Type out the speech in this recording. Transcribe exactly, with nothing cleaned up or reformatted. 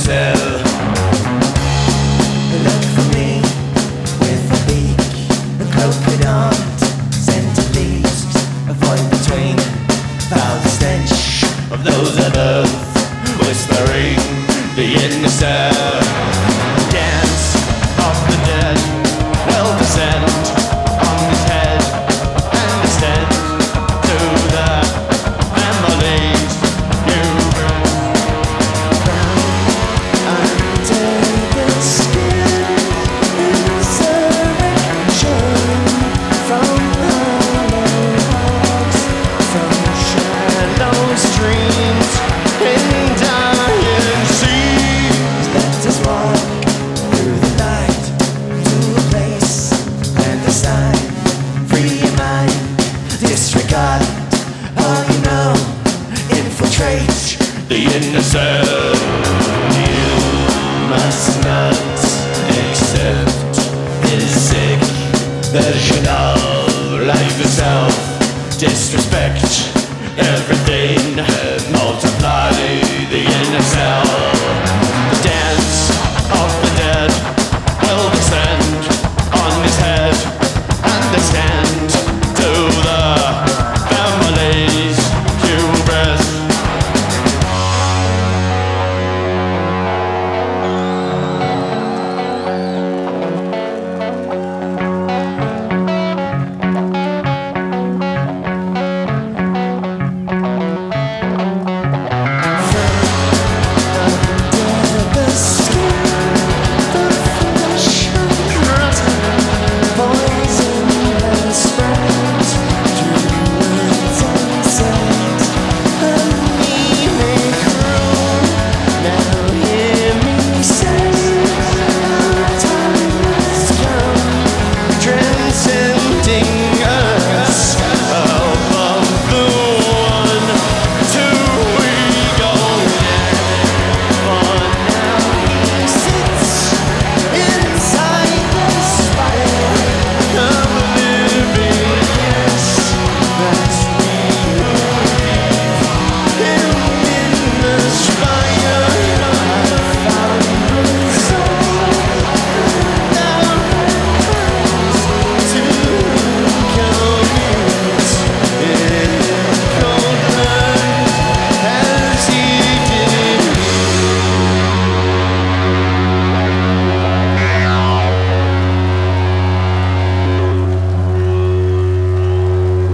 cell. Look for me with a beak, a polka dot, scented leaves, a void between, foul the stench Of those above, whispering the inner cell. Dance of the dead will descend on his head and extend to the memories you bring. under the skin. Insurrection from hollow hearts, from Shallow streams in dying seas. let us walk through the night to a place and a sign. Free your mind, disregard all you know, infiltrate. The inner cell. You must not accept his sick version of life itself. Disrespect everything